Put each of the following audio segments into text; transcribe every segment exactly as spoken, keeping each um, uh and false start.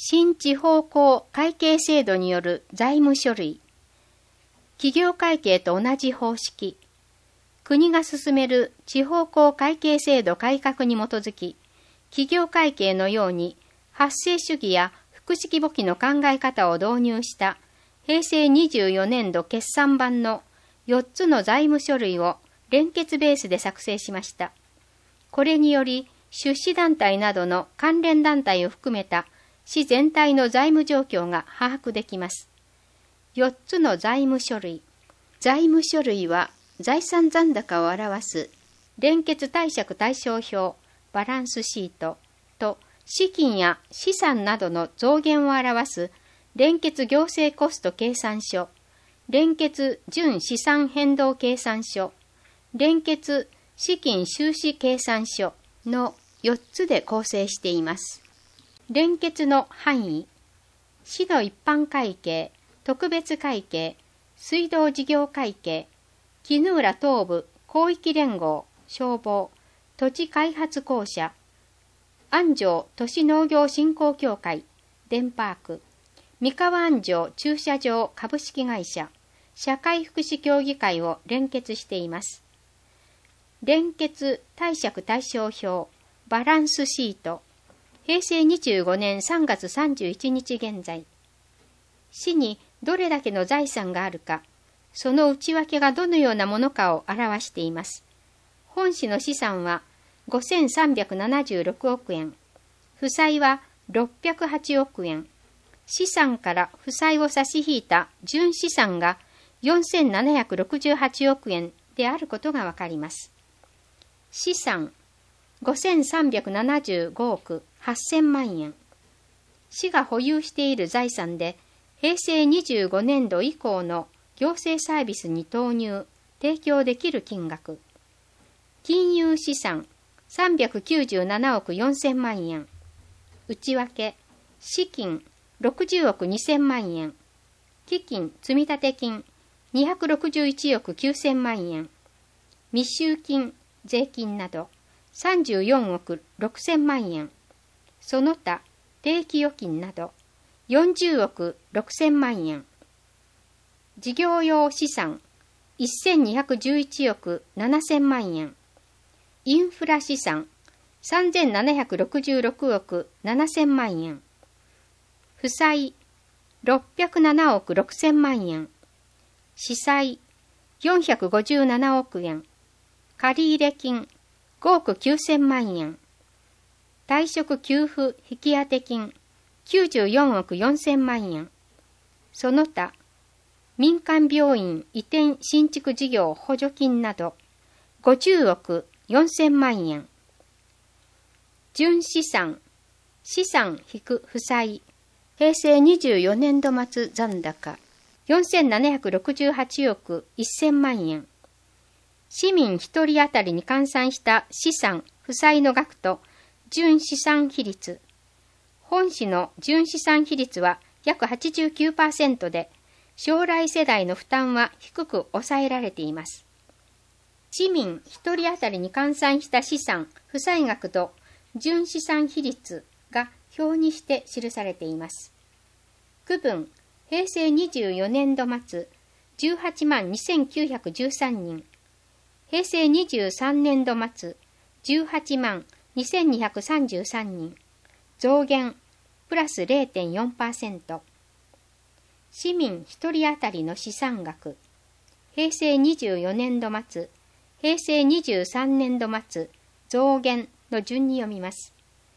新地方公会計制度による財務書類。企業会計と同じ方式。国が進める地方公会計制度改革に基づき、企業会計のように発生主義や複式簿記の考え方を導入した平成にじゅうよねんど決算版のよっつの財務書類を連結ベースで作成しました。これにより出資団体などの関連団体を含めた市全体の財務状況が把握できます。よっつの財務書類。財務書類は財産残高を表す連結貸借対照表、バランスシートと資金や資産などの増減を表す連結行政コスト計算書、連結純資産変動計算書、連結資金収支計算書のよっつで構成しています。連結の範囲、市の一般会計、特別会計、水道事業会計、絹浦東部広域連合、消防、土地開発公社、安城都市農業振興協会、デンパーク、三河安城駐車場株式会社、社会福祉協議会を連結しています。連結貸借対照表、バランスシート、平成にじゅうごねんさんがつさんじゅういちにち現在。市にどれだけの財産があるか、その内訳がどのようなものかを表しています。本市の資産はごせんさんびゃくななじゅうろくおくえん、負債はろっぴゃくはちおくえん、資産から負債を差し引いた純資産がよんせんななひゃくろくじゅうはちおくえんであることがわかります。資産ごせんさんびゃくななじゅうごおくはっせんまんえん。市が保有している財産で平成にじゅうごねんど以降の行政サービスに投入、提供できる金額。金融資産さんびゃくきゅうじゅうななおくよんせんまんえん。内訳、資金ろくじゅうおくにせんまんえん。基金積立金にひゃくろくじゅういちおくきゅうせんまんえん。未収金、税金などさんじゅうよんおくろくせんまんえん。その他、定期預金などよんじゅうおくろくせんまんえん。事業用資産せんにひゃくじゅういちおくななせんまんえん。インフラ資産さんぜんななひゃくろくじゅうろくおくななせんまんえん。負債ろっぴゃくななおくろくせんまんえん。資債よんひゃくごじゅうななおくえん。借入金ごおくきゅうせんまんえん。退職給付引当金きゅうじゅうよんおくよんせんまんえん。その他、民間病院移転新築事業補助金などごじゅうおくよんせんまんえん。純資産、資産引く負債、平成にじゅうよねんど末残高よんせんななひゃくろくじゅうはちおくせんまんえん。市民ひとり当たりに換算した資産、負債の額と純資産比率。本市の純資産比率は約 はちじゅうきゅうパーセント で、将来世代の負担は低く抑えられています。市民ひとり当たりに換算した資産、負債額と純資産比率が表にして記されています。区分、平成にじゅうよねんど末、じゅうはちまんにせんきゅうひゃくじゅうさんにん。平成にじゅうさんねんど末、じゅうはちまんにせんにひゃくさんじゅうさんにん。増減、プラス れいてんよんパーセント。市民ひとり当たりの資産額、平成にじゅうよねんど末、平成にじゅうさんねんど末、増減の順に読みます。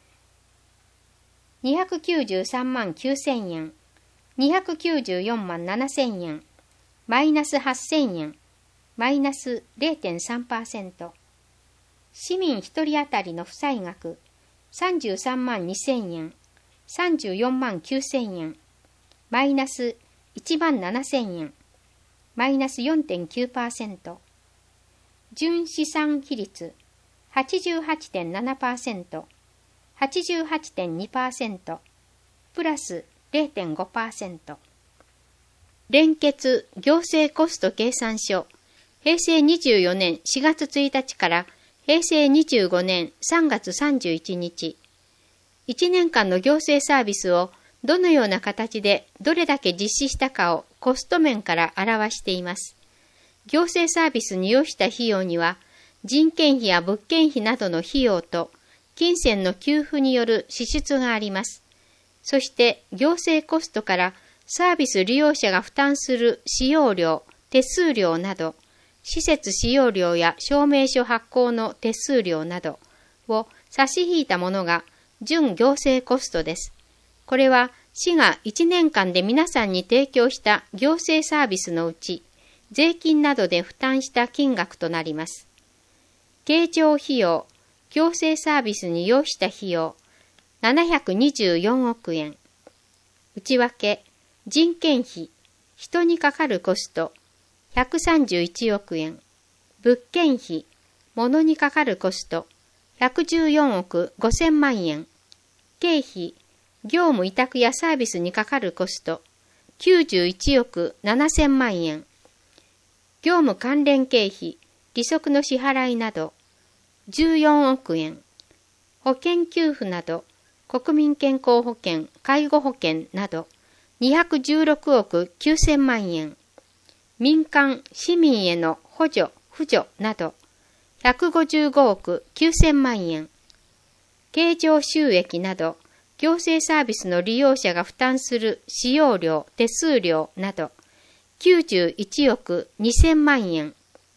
にひゃくきゅうじゅうさんまんきゅうせんえん、にひゃくきゅうじゅうよんまんななせんえん、マイナスはっせんえん、マイナス れいてんさんパーセント。市民ひとり当たりの負債額、さんじゅうさんまんにせんえん、さんじゅうよんまんきゅうせんえん、マイナスいちまんななせんえん、マイナス よんてんきゅうパーセント。純資産比率 はちじゅうはちてんななパーセント、はちじゅうはちてんにパーセント、プラス れいてんごパーセント。連結行政コスト計算書、平成にじゅうよねんしがつついたちから平成にじゅうごねんさんがつさんじゅういちにち、いちねんかんの行政サービスをどのような形でどれだけ実施したかをコスト面から表しています。行政サービスに要した費用には、人件費や物件費などの費用と、金銭の給付による支出があります。そして行政コストからサービス利用者が負担する使用料、手数料など、施設使用料や証明書発行の手数料などを差し引いたものが準行政コストです。これは市がいちねんかんで皆さんに提供した行政サービスのうち、税金などで負担した金額となります。経常費用、行政サービスに要した費用、ななひゃくにじゅうよんおくえん。内訳、人件費、人にかかるコスト、ひゃくさんじゅういちおくえん。物件費、物にかかるコスト、ひゃくじゅうよんおくごせんまんえん。経費、業務委託やサービスにかかるコスト、きゅうじゅういちおくななせんまんえん。業務関連経費、利息の支払いなど、じゅうよんおくえん。保険給付など、国民健康保険、介護保険など、にひゃくじゅうろくおくきゅうせんまんえん。民間、市民への補助、扶助など、ひゃくごじゅうごおくきゅうせんまんえん。経常収益など、行政サービスの利用者が負担する使用料、手数料など、きゅうじゅういちおくにせんまんえん。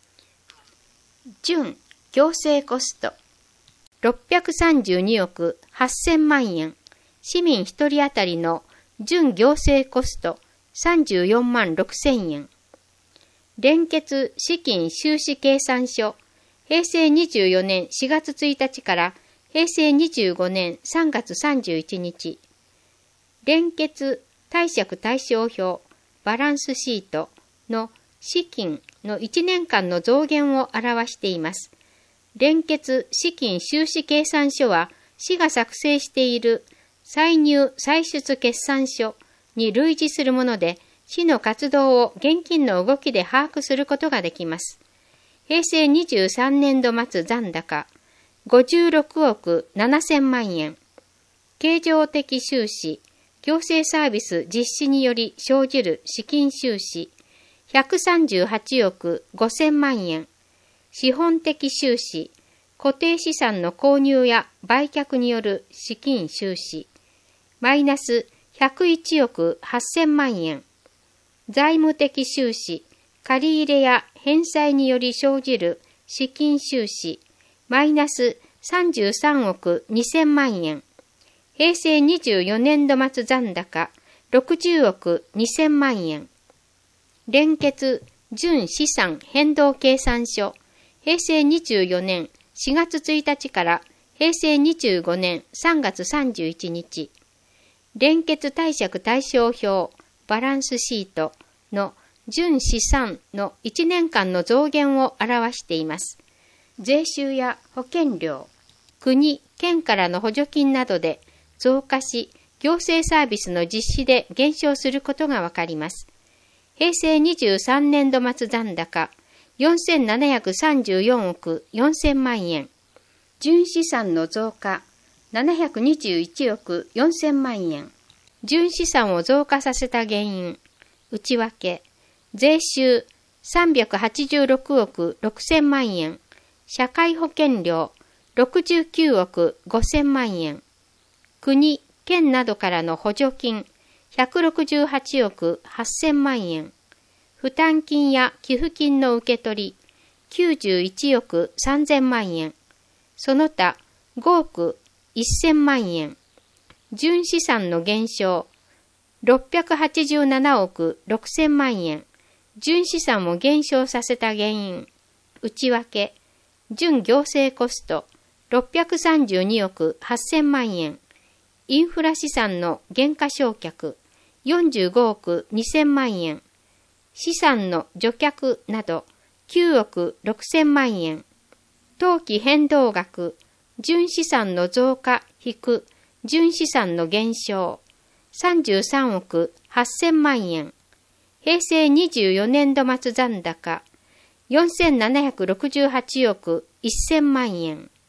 準行政コスト、ろっぴゃくさんじゅうにおくはっせんまんえん。市民ひとり当たりの準行政コストさんじゅうよんまんろくせんえん。連結資金収支計算書、へいせいにじゅうよねんしがつついたちからへいせいにじゅうごねんさんがつさんじゅういちにち。連結貸借対照表、バランスシートの資金のいちねんかんの増減を表しています。連結資金収支計算書は、市が作成している歳入歳出決算書に類似するもので、市の活動を現金の動きで把握することができます。へいせいにじゅうさんねんど末残高、ごじゅうろくおくななせんまんえん。経常的収支、行政サービス実施により生じる資金収支、ひゃくさんじゅうはちおくごせんまんえん。資本的収支、固定資産の購入や売却による資金収支、マイナスひゃくいちおくはっせんまんえん。財務的収支、借入や返済により生じる資金収支、マイナスさんじゅうさんおくにせんまんえん。へいせいにじゅうよねんど末残高ろくじゅうおくにせんまんえん。連結準資産変動計算書、へいせいにじゅうよねんしがつついたちからへいせいにじゅうごねんさんがつさんじゅういちにち。連結貸借対照表、バランスシートの準資産のいちねんかんの増減を表しています。税収や保険料、国、県からの補助金などで増加し、行政サービスの実施で減少することがわかります。へいせいにじゅうさんねんど末残高、よんせんななひゃくさんじゅうよんおくよんせんまんえん。純資産の増加、ななひゃくにじゅういちおくよんせんまんえん。純資産を増加させた原因、内訳、税収さんびゃくはちじゅうろくおくろくせんまんえん。社会保険料ろくじゅうきゅうおくごせんまんえん。国、県などからの補助金ひゃくろくじゅうはちおくはっせんまんえん。負担金や寄付金の受け取りきゅうじゅういちおくさんぜんまんえん。その他ごおくせんまんえん。純資産の減少ろっぴゃくはちじゅうななおくろくせんまんえん。純資産を減少させた原因、内訳、準行政コストろっぴゃくさんじゅうにおくはっせんまんえん。インフラ資産の減価償却よんじゅうごおくにせんまんえん。資産の除却などきゅうおくろくせんまんえん。当期変動額、純資産の増加引く純資産の減少さんじゅうさんおくはっせんまんえん。へいせいにじゅうよねんど末残高よんせんななひゃくろくじゅうはちおくせんまんえん。